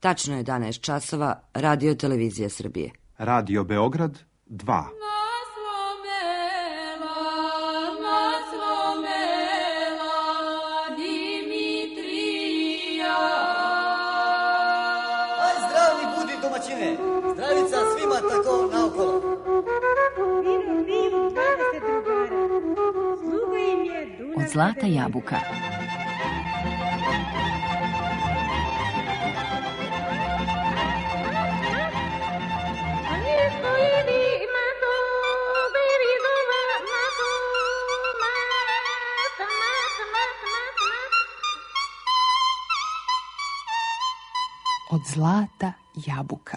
Tačno je 11 časova, Radio Televizija Srbije. Radio Beograd 2. Zdravi budi domaćine, zdravica svima tako naokolo. Od zlata jabuka. Od zlata jabuka.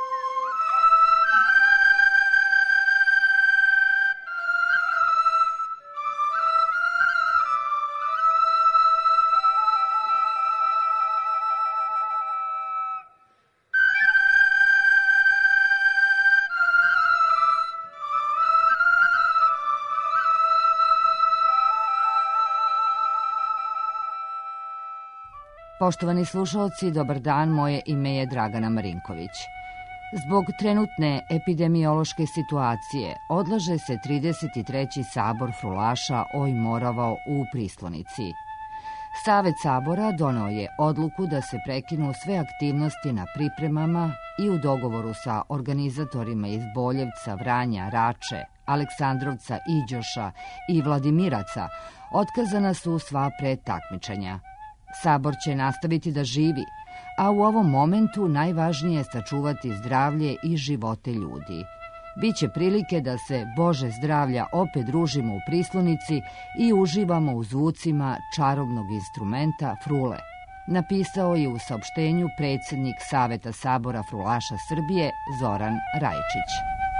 Poštovani slušalci, dobar dan, moje ime je Dragana Marinković. Zbog trenutne epidemiološke situacije odlaže se 33. sabor frulaša Oj Moravao u Prislonici. Savet sabora doneo je odluku da se prekinu sve aktivnosti na pripremama i u dogovoru sa organizatorima iz Boljevca, Vranja, Rače, Aleksandrovca, Iđoša i Vladimiraca otkazana su sva predtakmičenja. Sabor će nastaviti da živi, a u ovom momentu najvažnije je sačuvati zdravlje i živote ljudi. Biće prilike da se, Bože zdravlja, opet družimo u Prislonici i uživamo u zvucima čarobnog instrumenta frule, napisao je u saopštenju predsjednik Saveta sabora frulaša Srbije Zoran Rajčić.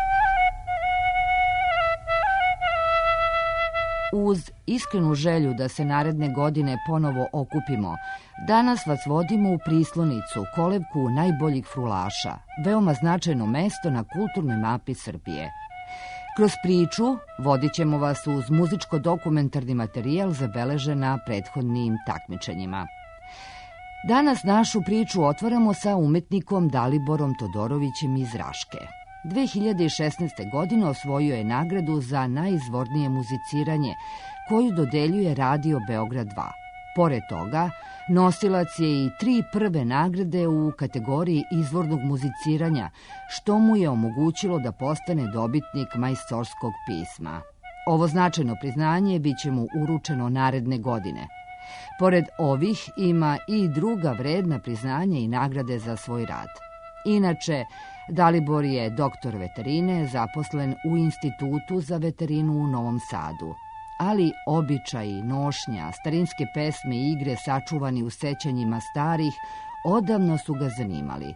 Uz iskrenu želju da se naredne godine ponovo okupimo, danas vas vodimo u Prislonicu, kolevku najboljih frulaša, veoma značajno mesto na kulturnoj mapi Srbije. Kroz priču vodit ćemo vas uz muzičko-dokumentarni materijal zabeležen na prethodnim takmičenjima. Danas našu priču otvaramo sa umetnikom Daliborom Todorovićem iz Raške. 2016. godine osvojio je nagradu za najizvornije muziciranje, koju dodeljuje Radio Beograd 2. Pored toga, nosilac je i 3 prve nagrade u kategoriji izvornog muziciranja, što mu je omogućilo da postane dobitnik majstorskog pisma. Ovo značajno priznanje bit će mu uručeno naredne godine. Pored ovih ima i druga vredna priznanja i nagrade za svoj rad. Inače, Dalibor je doktor veterine, zaposlen u Institutu za veterinu u Novom Sadu. Ali običaji, nošnja, starinske pesme i igre sačuvani u sećanjima starih odavno su ga zanimali.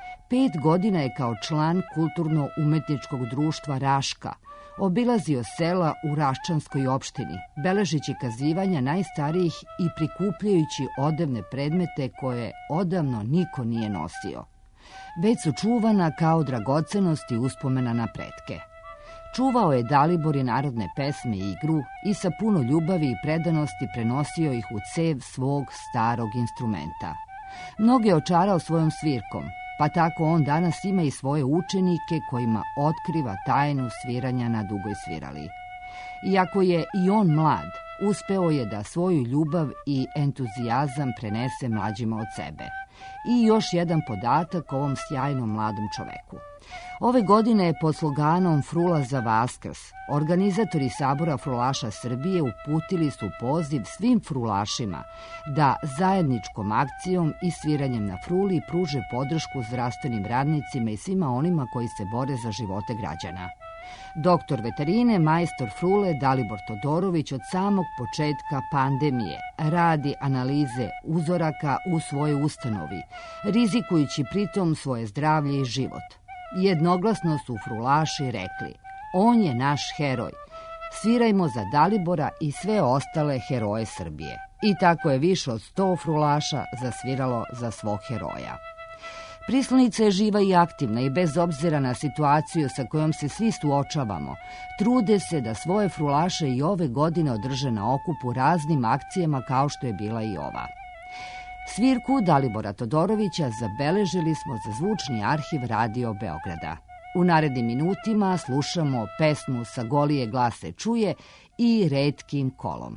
5 godina je kao član kulturno-umetničkog društva Raška obilazio sela u Raščanskoj opštini, beležići kazivanja najstarijih i prikupljajući odevne predmete koje odavno niko nije nosio. Već su čuvana kao dragocenost i uspomena na pretke. Čuvao je Dalibor i narodne pesme i igru i sa puno ljubavi i predanosti prenosio ih u cev svog starog instrumenta. Mnoge je očarao svojom svirkom, pa tako on danas ima i svoje učenike kojima otkriva tajnu sviranja na dugoj svirali. Iako je i on mlad, uspeo je da svoju ljubav i entuzijazam prenese mlađima od sebe. I još jedan podatak o ovom sjajnom mladom čoveku. Ove godine je pod sloganom Frula za Vaskrs organizatori Sabora frulaša Srbije uputili su poziv svim frulašima da zajedničkom akcijom i sviranjem na fruli pruže podršku zdravstvenim radnicima i svima onima koji se bore za živote građana. Doktor veterine, majstor frule Dalibor Todorović od samog početka pandemije radi analize uzoraka u svojoj ustanovi, rizikujući pritom svoje zdravlje i život. Jednoglasno su frulaši rekli: on je naš heroj. Svirajmo za Dalibora i sve ostale heroje Srbije. I tako je više od 100 frulaša zasviralo za svog heroja. Prislonica je živa i aktivna i bez obzira na situaciju sa kojom se svi suočavamo, trude se da svoje frulaše i ove godine održe na okupu raznim akcijama kao što je bila i ova. Svirku Dalibora Todorovića zabeležili smo za zvučni arhiv Radio Beograda. U narednim minutima slušamo pesmu Sa golije glas se čuje i Retkim kolom.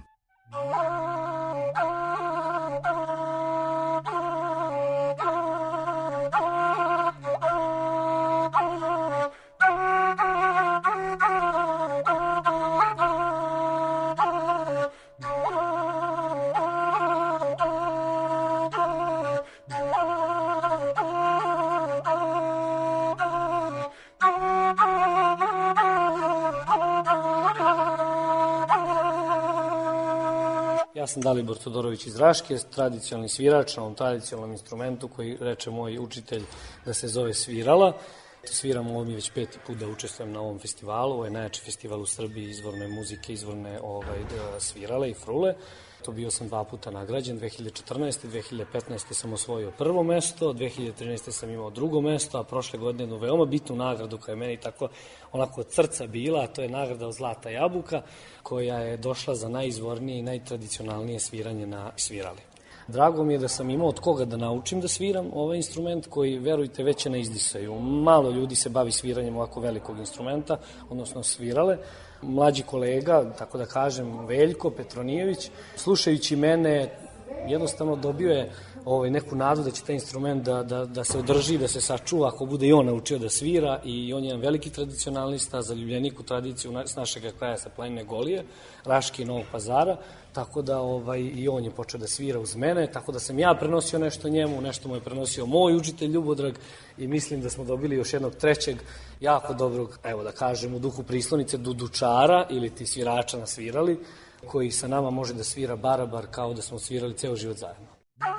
Ja sam Dalibor Todorović iz Raške, tradicionalni svirač na ovom tradicionalnom instrumentu koji reče moj učitelj da se zove svirala. Sviram, ovo mi već 5. put da učestvujem na ovom festivalu. Ovo je najjači festival u Srbiji izvorne muzike, izvorne svirale i frule. To bio sam 2 puta nagrađen, 2014. 2015. sam osvojio 1. mesto, 2013. sam imao 2. mesto, a prošle godine jednu veoma bitnu nagradu koja je meni tako onako od srca bila, a to je nagrada od Zlata jabuka, koja je došla za najizvornije i najtradicionalnije sviranje na svirali. Drago mi je da sam imao od koga da naučim da sviram ovaj instrument koji, verujte, već je na izdisaju. Malo ljudi se bavi sviranjem ovako velikog instrumenta, odnosno svirale. Mlađi kolega, tako da kažem, Veljko Petronijević, slušajući mene, jednostavno dobio je neku nadu da će taj instrument da se održi, da se sačuva ako bude i on naučio da svira, i on je jedan veliki tradicionalista, zaljubljenik u tradiciju s našeg kraja sa planine Golije, Raške i Novog Pazara, tako da i on je počeo da svira uz mene, tako da sam ja prenosio nešto njemu, nešto mu je prenosio moj učitelj Ljubodrag, i mislim da smo dobili još jednog trećeg jako dobrog, evo da kažem, u duhu prislonice, dudučara ili ti svirača na svirali, koji sa nama može da svira barabar kao da smo svirali ceo život zajedno.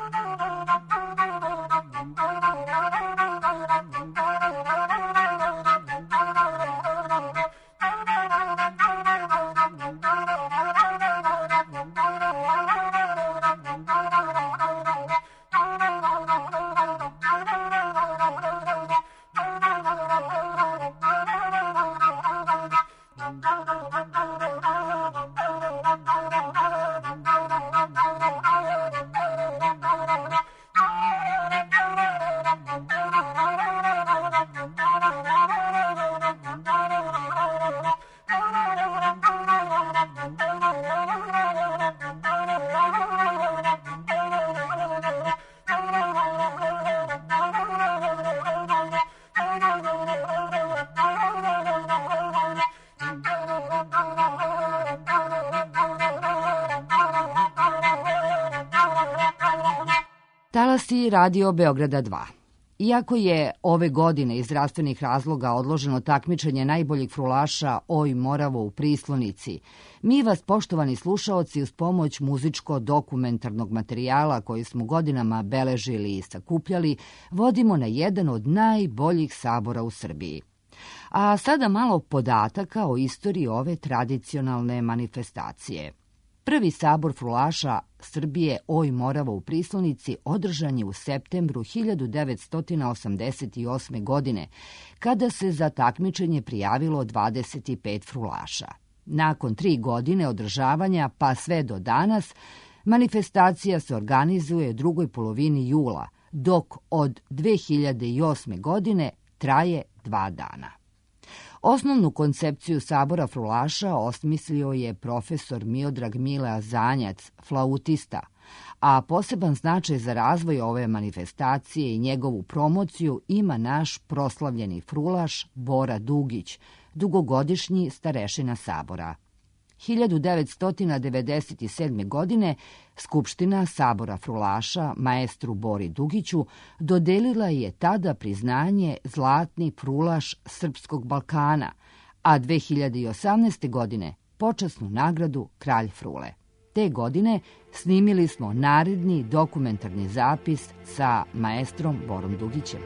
Talasi Radio Beograda 2. Iako je ove godine iz zdravstvenih razloga odloženo takmičenje najboljih frulaša Oj Moravo u Prislonici, mi vas, poštovani slušaoci, uz pomoć muzičko-dokumentarnog materijala koji smo godinama beležili i sakupljali, vodimo na jedan od najboljih sabora u Srbiji. A sada malo podataka o istoriji ove tradicionalne manifestacije. Prvi sabor frulaša Srbije Oj Moravo u Prislonici održan je u septembru 1988. godine, kada se za takmičenje prijavilo 25 frulaša. Nakon 3 godine održavanja pa sve do danas, manifestacija se organizuje u drugoj polovini jula, dok od 2008. godine traje 2 dana. Osnovnu koncepciju sabora frulaša osmislio je profesor Miodrag Mile Azanjac, flautista, a poseban značaj za razvoj ove manifestacije i njegovu promociju ima naš proslavljeni frulaš Bora Dugić, dugogodišnji starešina sabora. 1997. godine Skupština sabora frulaša maestru Bori Dugiću dodelila je tada priznanje Zlatni frulaš Srpskog Balkana, a 2018. godine počasnu nagradu Kralj frule. Te godine snimili smo naredni dokumentarni zapis sa maestrom Borom Dugićem.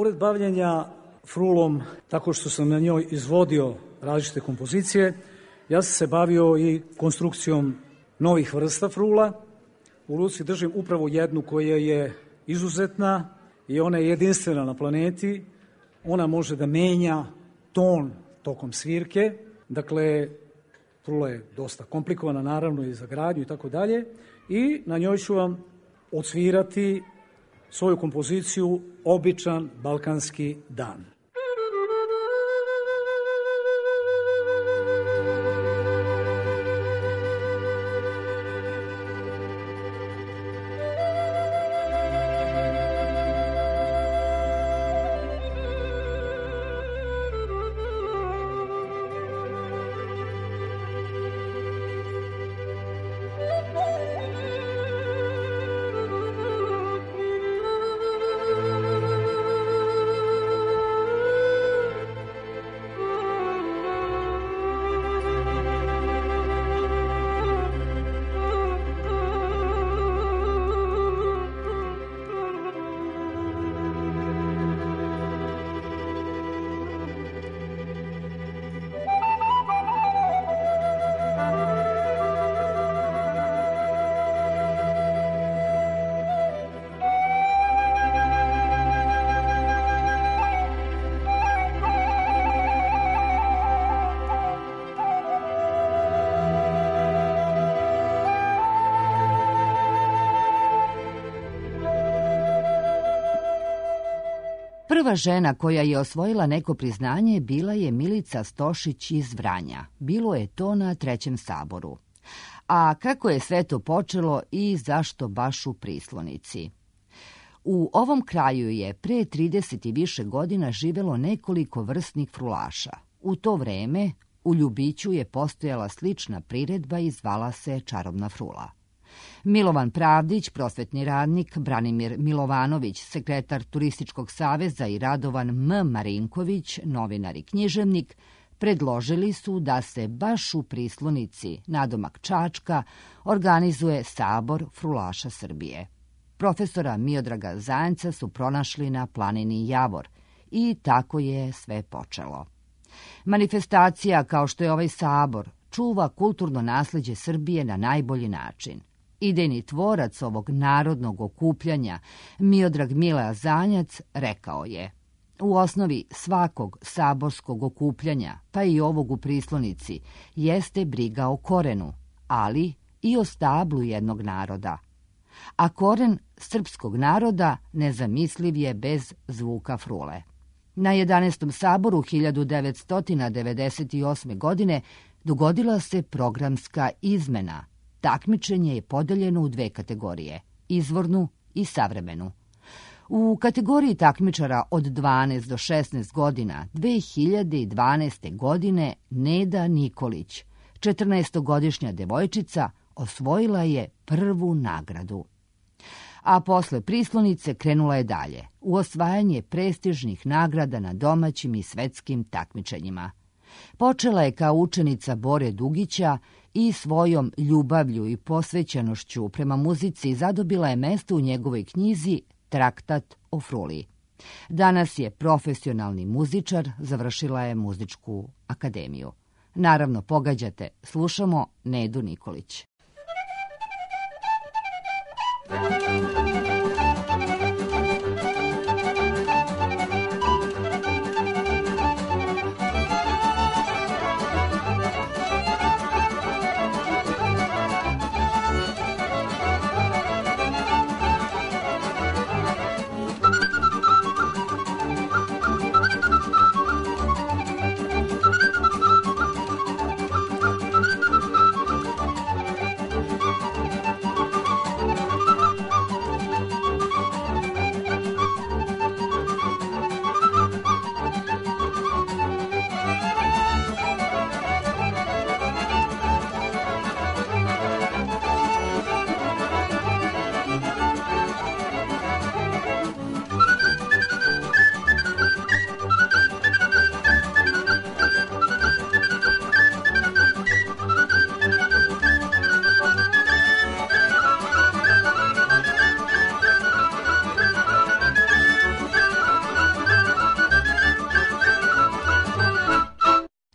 Pored bavljenja frulom, tako što sam na njoj izvodio različite kompozicije, ja sam se bavio i konstrukcijom novih vrsta frula. U ruci držim upravo jednu koja je izuzetna i ona je jedinstvena na planeti. Ona može da menja ton tokom svirke. Dakle, frula je dosta komplikovana, naravno i za gradnju i tako dalje. I na njoj ću vam odsvirati svoju kompoziciju Običan balkanski dan. Prva žena koja je osvojila neko priznanje bila je Milica Stošić iz Vranja. Bilo je to na Trećem saboru. A kako je sve to počelo i zašto baš u Prislonici? U ovom kraju je pre 30 i više godina živelo nekoliko vrsnih frulaša. U to vreme u Ljubiću je postojala slična priredba i zvala se Čarobna frula. Milovan Pravdić, prosvetni radnik, Branimir Milovanović, sekretar Turističkog saveza i Radovan M. Marinković, novinar i književnik, predložili su da se baš u Prislonici, nadomak Čačka, organizuje Sabor frulaša Srbije. Profesora Miodraga Zajanca su pronašli na planini Javor i tako je sve počelo. Manifestacija, kao što je ovaj sabor, čuva kulturno nasleđe Srbije na najbolji način. Idejni tvorac ovog narodnog okupljanja, Miodrag Mile Zanjac, rekao je: u osnovi svakog saborskog okupljanja, pa i ovog u Prislonici, jeste briga o korenu, ali i o stablu jednog naroda. A koren srpskog naroda nezamisliv je bez zvuka frule. Na 11. saboru 1998. godine dogodila se programska izmena. Takmičenje je podeljeno u dve kategorije, izvornu i savremenu. U kategoriji takmičara od 12 do 16 godina 2012. godine Neda Nikolić, 14-godišnja devojčica, osvojila je prvu nagradu. A posle Prislonice krenula je dalje, u osvajanje prestižnih nagrada na domaćim i svetskim takmičenjima. Počela je kao učenica Bore Dugića i svojom ljubavlju i posvećenošću prema muzici zadobila je mesto u njegovoj knjizi Traktat o fruli. Danas je profesionalni muzičar, završila je muzičku akademiju. Naravno, pogađate, slušamo Nedu Nikolić.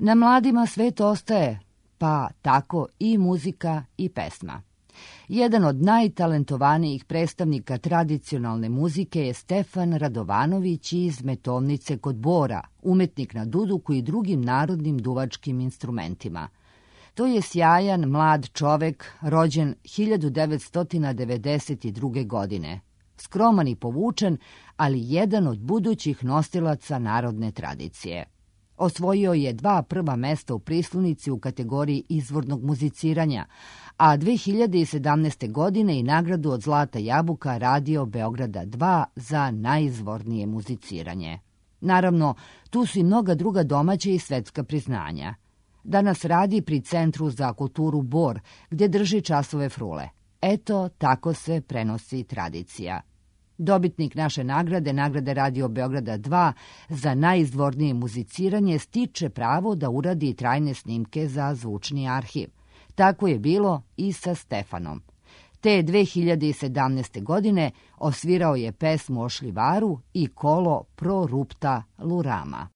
Na mladima svet ostaje, pa tako i muzika i pesma. Jedan od najtalentovanijih predstavnika tradicionalne muzike je Stefan Radovanović iz Metovnice kod Bora, umetnik na duduku i drugim narodnim duvačkim instrumentima. To je sjajan mlad čovek, rođen 1992. godine. Skroman i povučen, ali jedan od budućih nosilaca narodne tradicije. Osvojio je 2 prva mesta u Prislunici u kategoriji izvornog muziciranja, a 2017. godine i nagradu od Zlata jabuka Radio Beograda 2 za najizvornije muziciranje. Naravno, tu su i mnoga druga domaća i svetska priznanja. Danas radi pri Centru za kulturu Bor, gdje drži časove frule. Eto, tako se prenosi tradicija. Dobitnik naše nagrade, nagrade Radio Beograda 2 za najizvornije muziciranje, stiče pravo da uradi trajne snimke za zvučni arhiv. Tako je bilo i sa Stefanom. Te 2017. godine osvirao je pesmu o šljivaru i kolo Pro rupta lurama.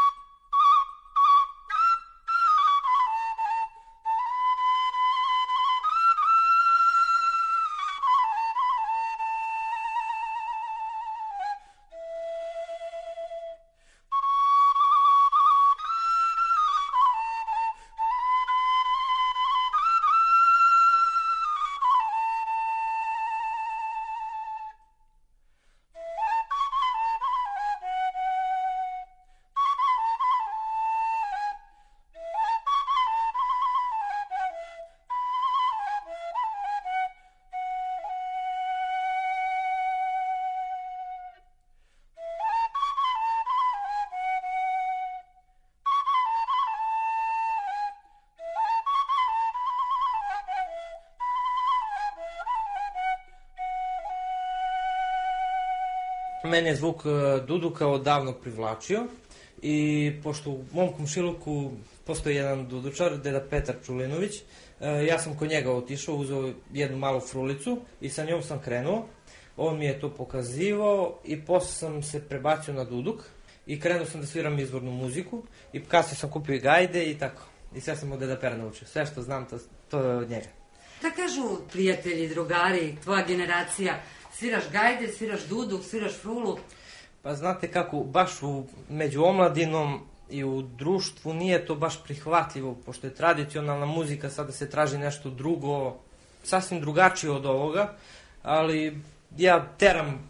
Mene je zvuk duduka odavno privlačio i pošto u mom komšiluku postoji jedan dudučar, deda Petar Čulinović, ja sam kod njega otišao, uzeo jednu malu frulicu i sa njom sam krenuo. On mi je to pokazivao i posle sam se prebacio na duduk i krenuo sam da sviram izvornu muziku i kasnije sam kupio gajde i tako. I sve sam od deda Pera naučio. Sve što znam, to je od njega. Da kažu prijatelji, drugari, tvoja generacija, sviraš gajde, sviraš duduk, sviraš frulu? Pa znate kako, baš među omladinom i u društvu nije to baš prihvatljivo, pošto je tradicionalna muzika, sada se traži nešto drugo, sasvim drugačije od ovoga, ali ja teram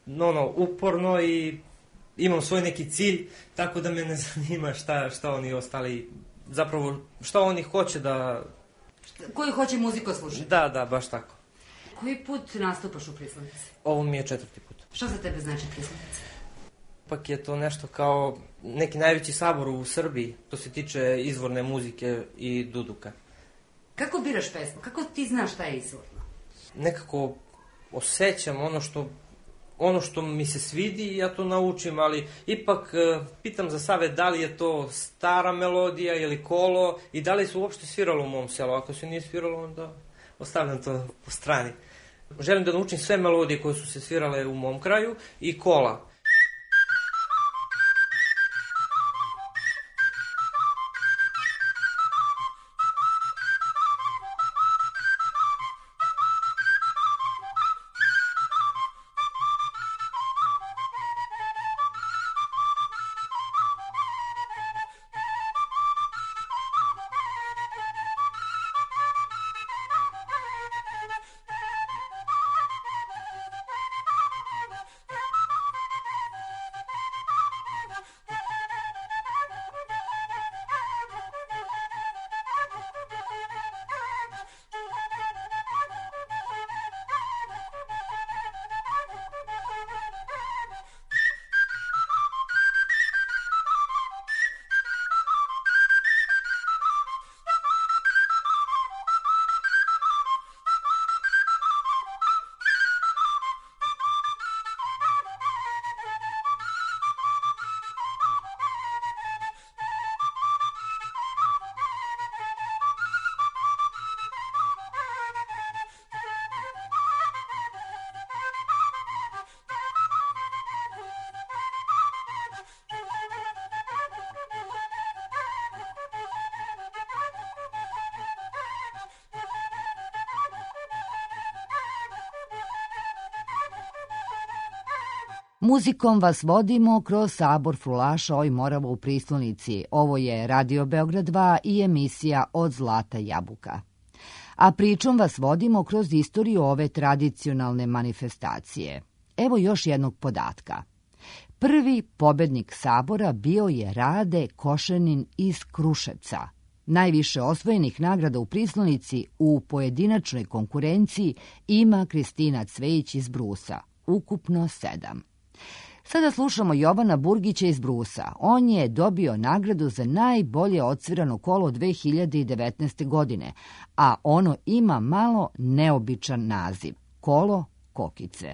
uporno i imam svoj neki cilj, tako da me ne zanima šta oni ostali, zapravo šta oni hoće da... Koji hoće muziku slušati? Da, baš tako. Koji put nastupaš u Prislunici? Ovo mi je 4. put. Šta za tebe znači Prislunica? Ipak je to nešto kao neki najveći sabor u Srbiji, to se tiče izvorne muzike i duduka. Kako biraš pesmu? Kako ti znaš šta je izvorno? Nekako osjećam ono što mi se svidi i ja to naučim, ali ipak pitam za savet da li je to stara melodija ili kolo i da li se uopšte sviralo u mom selu. Ako se nije sviralo, onda ostavljam to po strani. Želim da naučim sve melodije koje su se svirale u mom kraju i kola. Muzikom vas vodimo kroz sabor frulaša Oj Morava u Prislonici. Ovo je Radio Beograd 2 i emisija Od zlata jabuka. A pričom vas vodimo kroz istoriju ove tradicionalne manifestacije. Evo još jednog podatka. Prvi pobednik sabora bio je Rade Košenin iz Kruševca. Najviše osvojenih nagrada u Prislonici u pojedinačnoj konkurenciji ima Kristina Cvejić iz Brusa, ukupno 7. Sada slušamo Jovana Burgića iz Brusa. On je dobio nagradu za najbolje odsvirano kolo 2019. godine, a ono ima malo neobičan naziv – Kolo Kokice.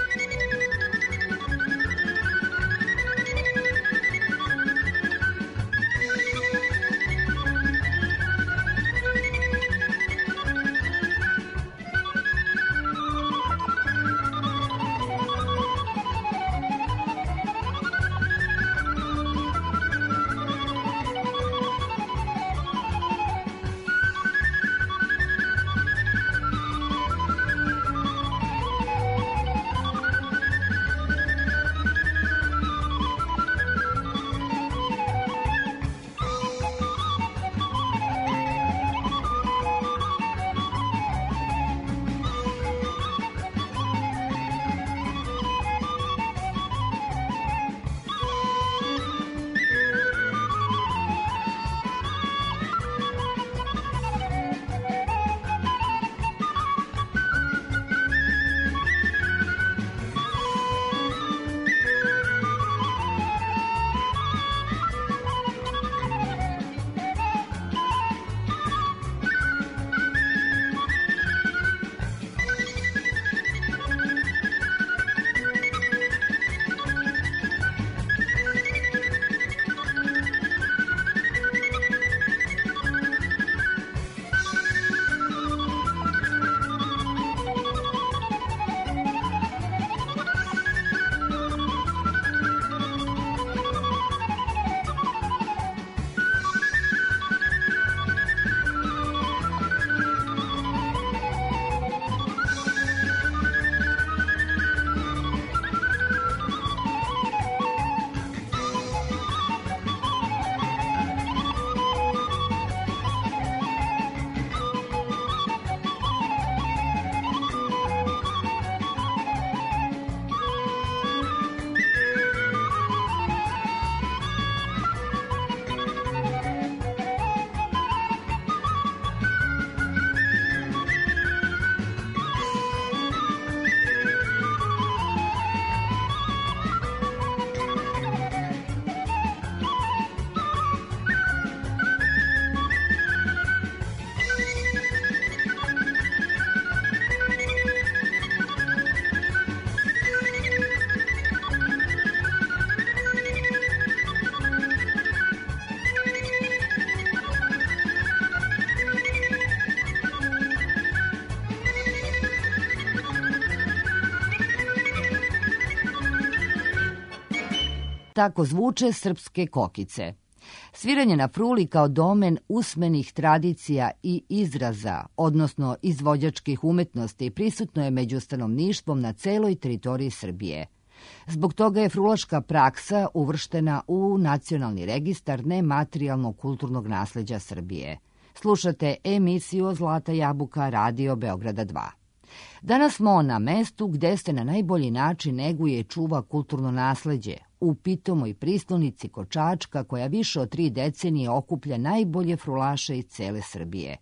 Tako zvuče srpske kokice. Sviranje na fruli kao domen usmenih tradicija i izraza, odnosno izvođačkih umetnosti, prisutno je među stanovništvom na celoj teritoriji Srbije. Zbog toga je frulaška praksa uvrštena u Nacionalni registar nematerijalnog kulturnog nasleđa Srbije. Slušate emisiju Zlata jabuka Radio Beograda 2. Danas smo na mestu gde se na najbolji način neguje i čuva kulturno nasleđe, u pitomoj Prislonici kod Čačka, koja više od 3 decenije okuplja najbolje frulaše iz cele Srbije.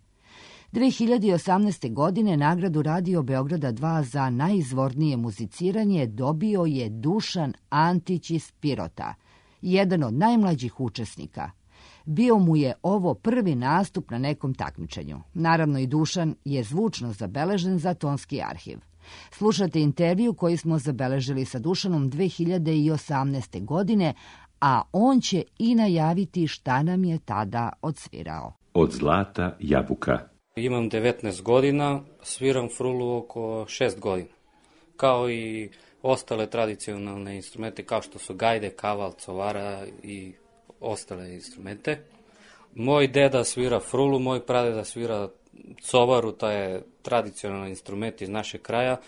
2018. godine nagradu Radio Beograda 2 za najizvornije muziciranje dobio je Dušan Antić iz Pirota, jedan od najmlađih učesnika. Bio mu je ovo prvi nastup na nekom takmičenju. Naravno i Dušan je zvučno zabeležen za tonski arhiv. Slušate intervju koji smo zabeležili sa Dušanom 2018. godine, a on će i najaviti šta nam je tada odsvirao. Od zlata jabuka. Imam 19 godina, sviram frulu oko 6 godina. Kao i ostale tradicionalne instrumente kao što su gajde, kaval, covara i ostale instrumente. Moj deda svira frulu, moj pradeda svira covaru, to je tradicionalni instrument iz našeg kraja.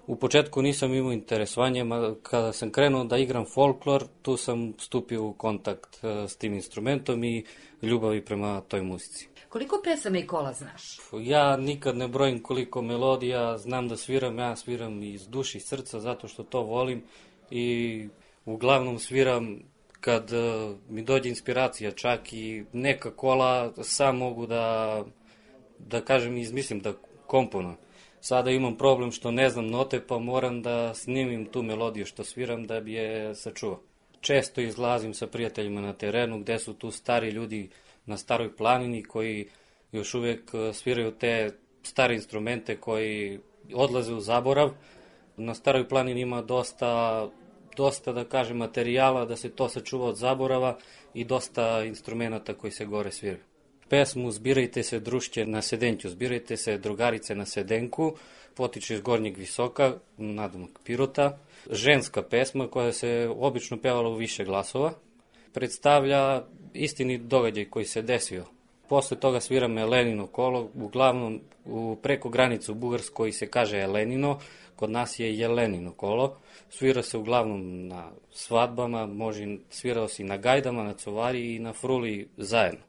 U početku nisam imao interesovanje, kada sam krenuo da igram folklor, tu sam stupio u kontakt s tim instrumentom i ljubavi prema toj muzici. Koliko pesama i kola znaš? Ja nikad ne brojim koliko melodija, znam da sviram, ja sviram iz duši i srca zato što to volim i uglavnom sviram kad mi dođe inspiracija, čak i neka kola sam mogu da kažem, izmislim, da komponujem. Sada imam problem što ne znam note, pa moram da snimim tu melodiju što sviram da bi je sačuvao. Često izlazim sa prijateljima na terenu gde su tu stari ljudi na Staroj planini koji još uvek sviraju te stare instrumente koji odlaze u zaborav. Na Staroj planini ima dosta da kažem materijala da se to sačuva od zaborava i dosta instrumenta koji se gore sviraju. Pesmu Zbirajte se drušće na sedenću, zbirajte se drugarice na sedenku, potiče iz Gornjeg Visoka, nadomak Pirota. Ženska pesma koja se obično pevala u više glasova, predstavlja istinit događaj koji se desio. Posle toga sviram Elenino kolo, uglavnom preko granice u Bugarskoj se kaže Elenino, kod nas je Jelenino kolo. Svira se uglavnom na svadbama, svirao se i na gajdama, na covari i na fruli zajedno.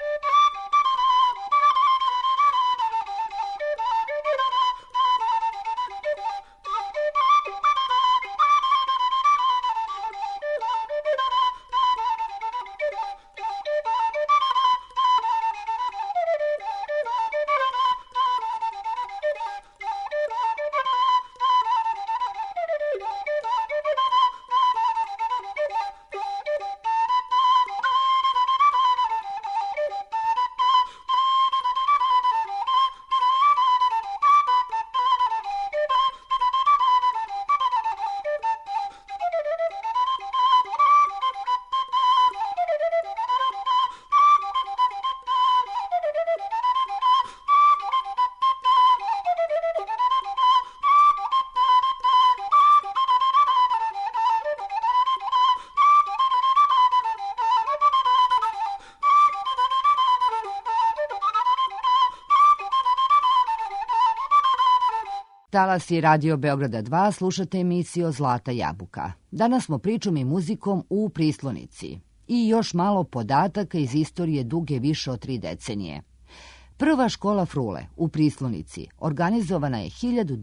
Talasi Radio Beograda 2, slušate emisiju Zlata jabuka. Danas smo pričom i muzikom u Prislonici. I još malo podataka iz istorije duge više od 3 decenije. Prva škola frule u Prislonici organizovana je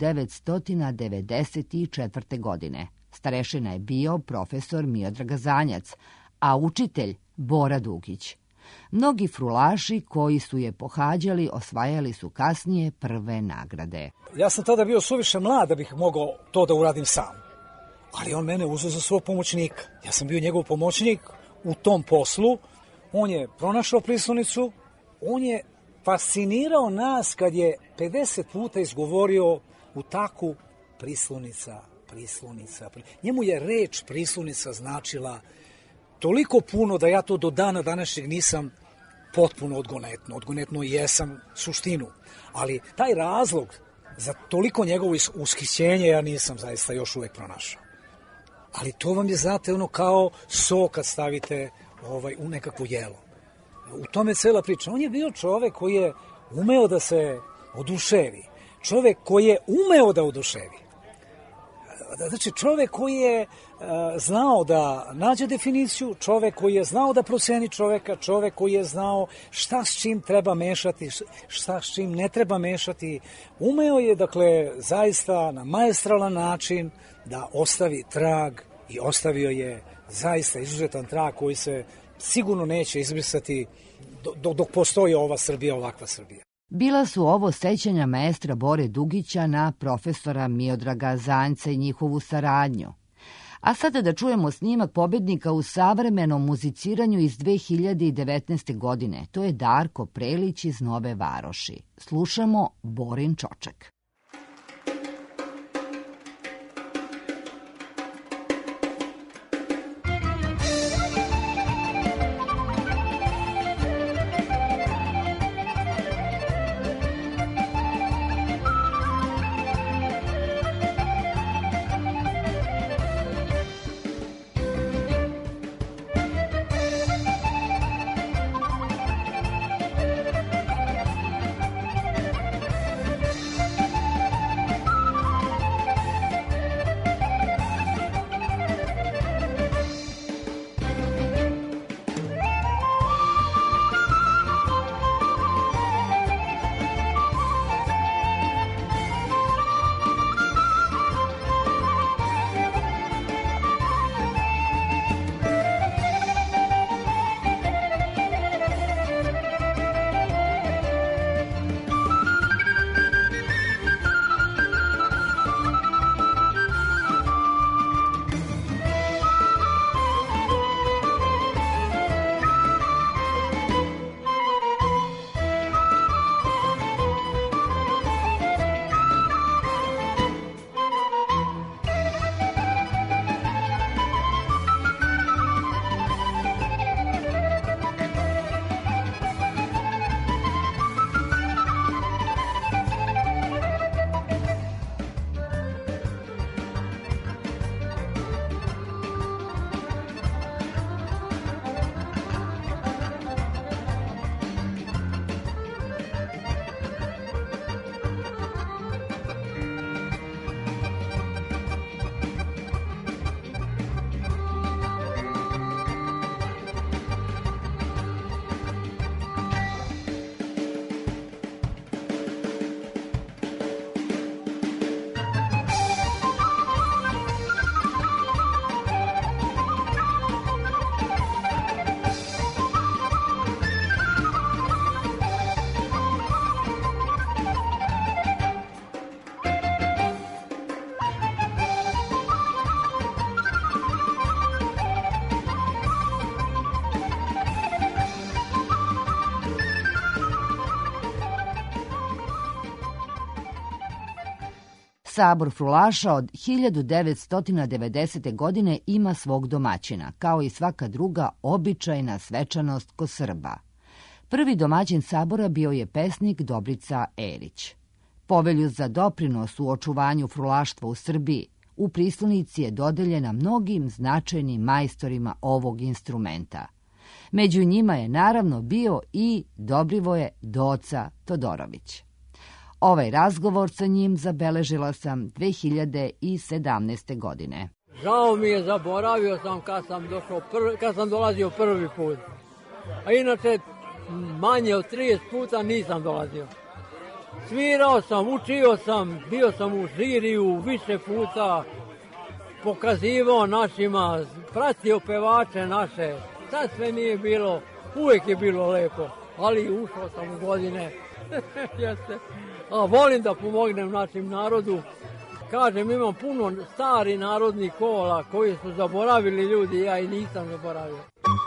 1994. godine. Starešina je bio profesor Miodrag Gazanjac, a učitelj Bora Dugić. Mnogi frulaši koji su je pohađali osvajali su kasnije prve nagrade. Ja sam tada bio suviše mlad da bih mogao to da uradim sam. Ali on mene uzeo za svog pomoćnika. Ja sam bio njegov pomoćnik u tom poslu. On je pronašao Prislonicu. On je fascinirao nas kad je 50 puta izgovorio u taku Prislonica. Njemu je reč Prislonica značila toliko puno da ja to do dana današnjeg nisam potpuno odgonetno. Odgonetno jesam suštinu. Ali taj razlog za toliko njegovo ushićenje ja nisam zaista još uvek pronašao. Ali to vam je, znate, ono kao so kad stavite u nekakvo jelo. U tome je cela priča. On je bio čovek koji je umeo da se oduševi. Čovek koji je umeo da oduševi. Znači, čovek koji je znao da nađe definiciju, čovek koji je znao da proceni čoveka, čovek koji je znao šta s čim treba mešati, šta s čim ne treba mešati. Umeo je, dakle, zaista na maestralan način da ostavi trag i ostavio je zaista izuzetan trag koji se sigurno neće izbrisati dok postoji ova Srbija, ovakva Srbija. Bila su ovo sećanja maestra Bore Dugića na profesora Miodraga Zanjca i njihovu saradnju. A sada da čujemo snimak pobednika u savremenom muziciranju iz 2019. godine. To je Darko Prelić iz Nove Varoši. Slušamo Borin Čočak. Sabor frulaša od 1990. godine ima svog domaćina, kao i svaka druga običajna svečanost kod Srba. Prvi domaćin sabora bio je pesnik Dobrica Erić. Povelju za doprinos u očuvanju frulaštva u Srbiji u Prislonici je dodeljena mnogim značajnim majstorima ovog instrumenta. Među njima je naravno bio i Dobrivoje Doca Todorović. Ovaj razgovor sa njim zabeležila sam 2017. godine. Žao mi je, zaboravio sam kad sam dolazio prvi put. A inače, manje od 30 puta nisam dolazio. Svirao sam, učio sam, bio sam u žiriju više puta, pokazivao našima, pratio pevače naše. Sad sve nije bilo, uvijek je bilo lepo, ali ušao sam u godine. Volim da pomognem našim narodu. Kažem, imam puno stari narodnih kola koji su zaboravili ljudi, ja i nisam zaboravio.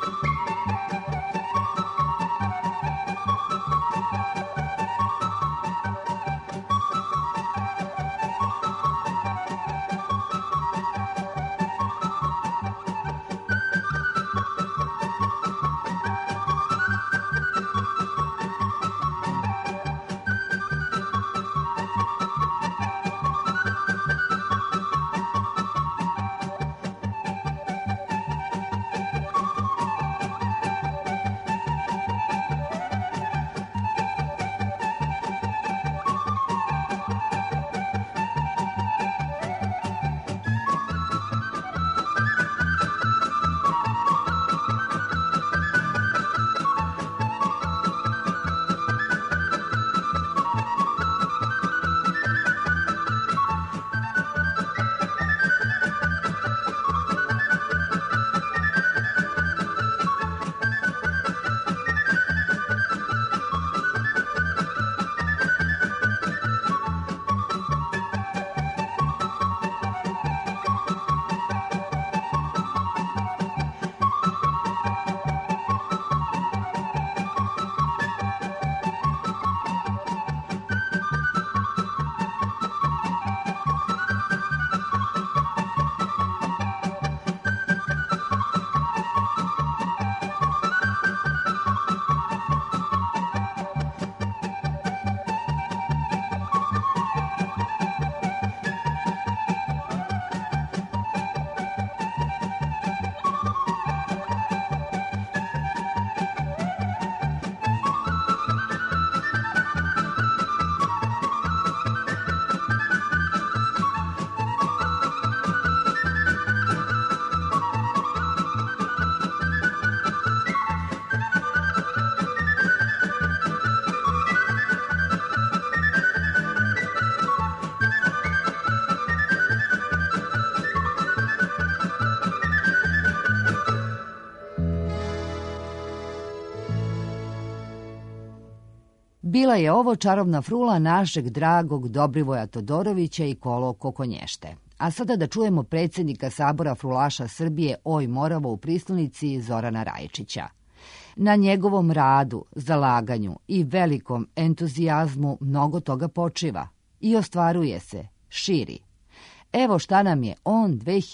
Bila je ovo čarobna frula našeg dragog Dobrivoja Todorovića i kolo Kokonješte. A sada da čujemo predsjednika Sabora frulaša Srbije Oj Moravo u Prislonici Zorana Rajičića. Na njegovom radu, zalaganju i velikom entuzijazmu mnogo toga počiva i ostvaruje se, širi. Evo šta nam je on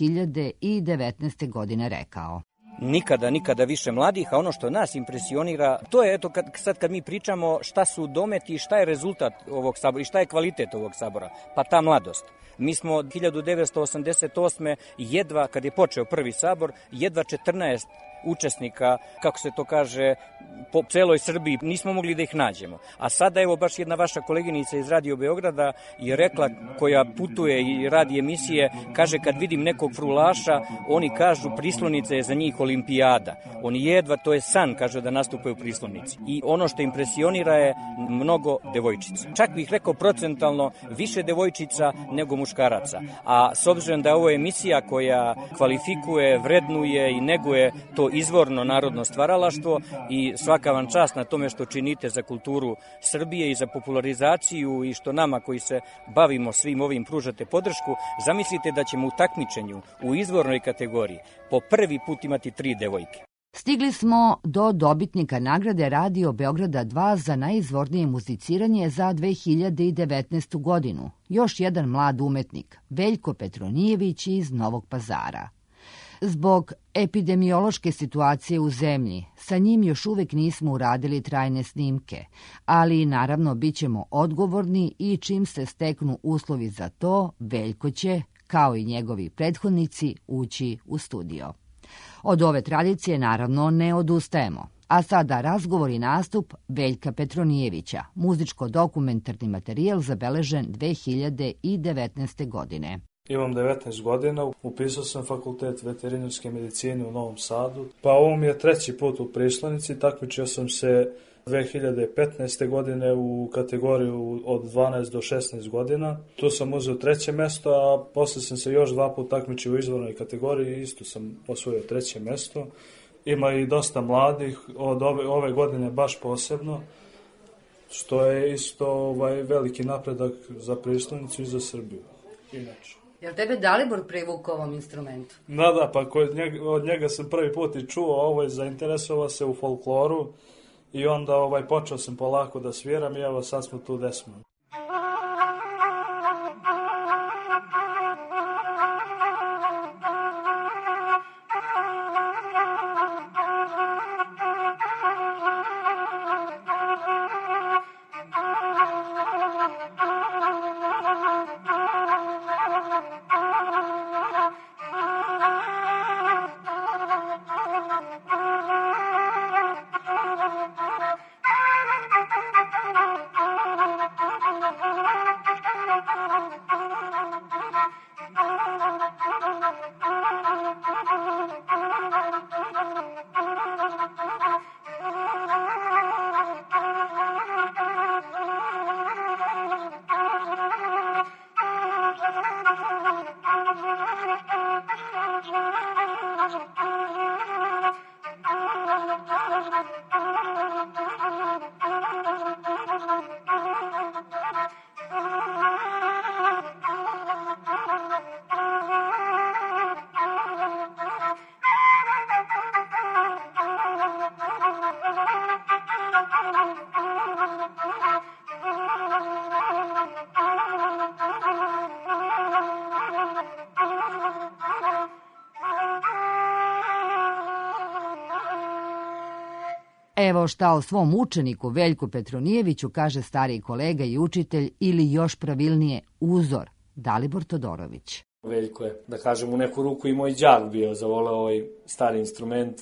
2019. godine rekao. Nikada više mladih, a ono što nas impresionira, to je kad mi pričamo šta su dometi, šta je rezultat ovog sabora i šta je kvalitet ovog sabora, pa ta mladost. Mi smo 1988. jedva, kad je počeo prvi sabor, jedva 14 učesnika, kako se to kaže, po celoj Srbiji, nismo mogli da ih nađemo. A sada evo baš jedna vaša koleginica iz Radio Beograda je rekla, koja putuje i radi emisije, kaže kad vidim nekog frulaša, oni kažu Prislonica je za njih olimpijada. Oni jedva, to je san, kaže, da nastupaju u Prislonici. I ono što impresionira je mnogo devojčica. Čak bih rekao procentalno više devojčica nego muškaraca. A s obzirom da je ovo emisija koja kvalifikuje, vrednuje i neguje to izvorno narodno stvaralaštvo i svaka vam čast na tome što činite za kulturu Srbije i za popularizaciju i što nama koji se bavimo svim ovim pružate podršku, zamislite da ćemo u takmičenju u izvornoj kategoriji po prvi put imati 3 devojke. Stigli smo do dobitnika nagrade Radio Beograda 2 za najizvornije muziciranje za 2019. godinu. Još jedan mlad umetnik, Veljko Petronijević iz Novog Pazara. Zbog epidemiološke situacije u zemlji, sa njim još uvek nismo uradili trajne snimke, ali naravno bit ćemo odgovorni i čim se steknu uslovi za to, Veljko će, kao i njegovi prethodnici, ući u studio. Od ove tradicije naravno ne odustajemo. A sada razgovor i nastup Veljka Petronijevića, muzičko-dokumentarni materijal zabeležen 2019. godine. Imam 19 godina, upisao sam fakultet veterinarske medicine u Novom Sadu. Pa ovo mi je 3. put u Prislonici, takmičio sam se 2015. godine u kategoriju od 12 do 16 godina. Tu sam uzeo 3. mesto, a posle sam se još 2 puta takmičio u izvornoj kategoriji i isto sam osvojio 3. mesto. Ima i dosta mladih, od ove godine baš posebno, što je isto veliki napredak za Prislonicu i za Srbiju. Inače. Jel tebe Dalibor privukao ovom instrumentu? Da, pa od njega sam prvi put i čuo, zainteresovao se u folkloru i onda počeo sam polako da sviram i evo sad smo tu gde smo. Evo šta o svom učeniku Veljku Petronijeviću kaže stariji kolega i učitelj ili još pravilnije uzor, Dalibor Todorović. Veljko je, da kažem, u neku ruku i moj đak bio, zavoleo ovaj stari instrument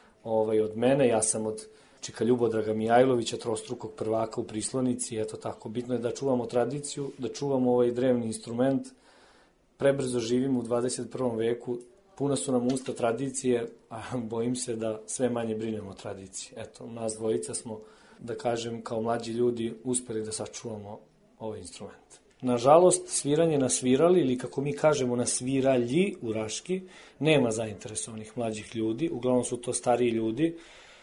od mene. Ja sam od čika Ljubodraga Mijajlovića, trostrukog prvaka u Prislonici. Eto tako, bitno je da čuvamo tradiciju, da čuvamo ovaj drevni instrument. Prebrzo živimo u 21. veku, puna su nam usta tradicije, a bojim se da sve manje brinemo o tradiciji. Eto, nas dvojica smo, da kažem, kao mlađi ljudi uspeli da sačuvamo ovaj instrument. Nažalost, sviranje na svirali, ili kako mi kažemo na sviralji u Raški, nema zainteresovanih mlađih ljudi, uglavnom su to stariji ljudi.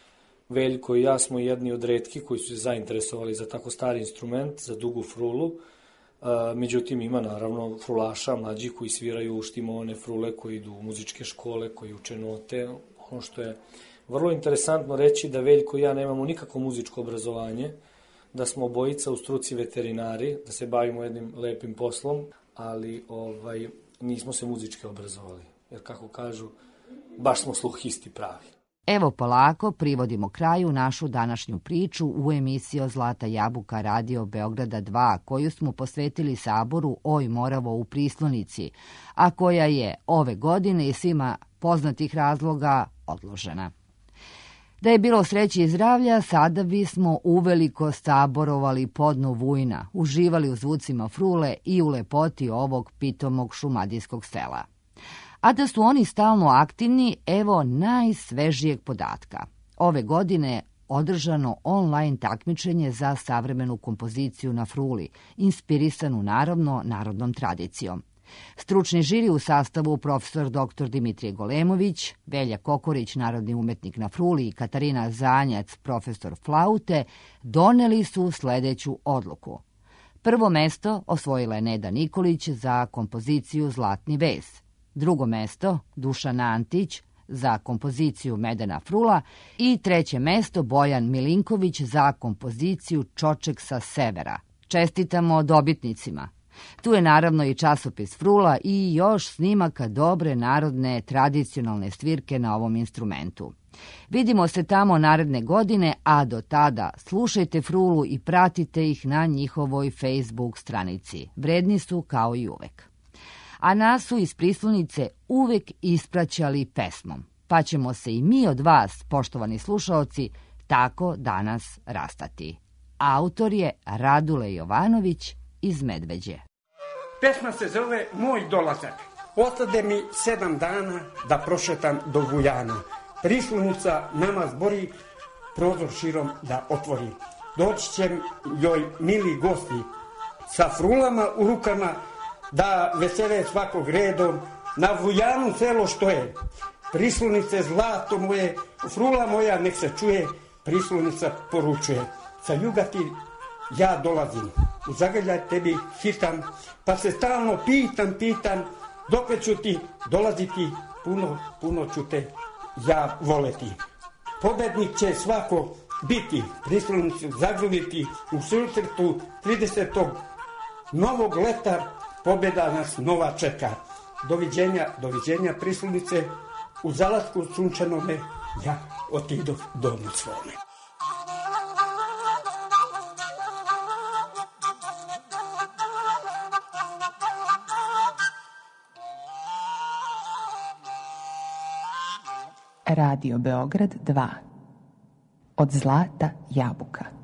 Veljko i ja smo jedni od retkih koji su se zainteresovali za tako stari instrument, za dugu frulu. Međutim, ima naravno frulaša mlađih koji sviraju u štimone frule, koji idu u muzičke škole, koji uče note. Ono što je vrlo interesantno reći da Veljko i ja nemamo nikakvo muzičko obrazovanje, da smo obojica u struci veterinari, da se bavimo jednim lepim poslom, ali nismo se muzički obrazovali. Jer kako kažu, baš smo sluhisti pravi. Evo polako privodimo kraju našu današnju priču u emisiji Zlata jabuka Radio Beograda 2, koju smo posvetili saboru Oj Moravo u Prislonici, a koja je ove godine iz svima poznatih razloga odložena. Da je bilo sreće i zdravlja, sada bismo uveliko saborovali podno Vujna, uživali u zvucima frule i u lepoti ovog pitomog šumadijskog sela. A da su oni stalno aktivni, evo najsvežijeg podatka. Ove godine održano online takmičenje za savremenu kompoziciju na fruli, inspirisanu naravno narodnom tradicijom. Stručni žiri u sastavu profesor dr. Dimitrije Golemović, Velja Kokorić, narodni umetnik na fruli i Katarina Zanjac, profesor flaute, doneli su sledeću odluku. Prvo mesto osvojila je Neda Nikolić za kompoziciju Zlatni vez. Drugo mesto Dušan Antić za kompoziciju Medena frula i 3. mesto Bojan Milinković za kompoziciju Čoček sa severa. Čestitamo dobitnicima. Tu je naravno i časopis frula i još snimaka dobre narodne tradicionalne svirke na ovom instrumentu. Vidimo se tamo naredne godine, a do tada slušajte frulu i pratite ih na njihovoj Facebook stranici. Vredni su kao i uvek. A nas su iz Prislonice uvek ispraćali pesmom, pa ćemo se i mi od vas, poštovani slušaoci, tako danas rastati. Autor je Radule Jovanović iz Medveđe. Pesma se zove Moj dolazak. Ostade mi 7 dana da prošetam do Vujana. Prislunica nama zbori, prozor širom da otvori. Doći će joj mili gosti, sa frulama u rukama, da vesele svakog redom. Na Vujanu selo što je, prislunice zlato moje, frula moja nek se čuje, prislunica poručuje. Sa juga ti ja dolazim, u zagrljaj tebi hitam, pa se stalno pitam, dokle ću ti dolaziti, puno ću te ja voleti. Pobednik će svako biti, prislunicu zagrljiti u susretu 30. novog leta, pobjeda nas nova čeka. Doviđenja prislunice, u zalasku sunčanome ja otidoh domu svome. Radio Beograd 2. Od zlata jabuka.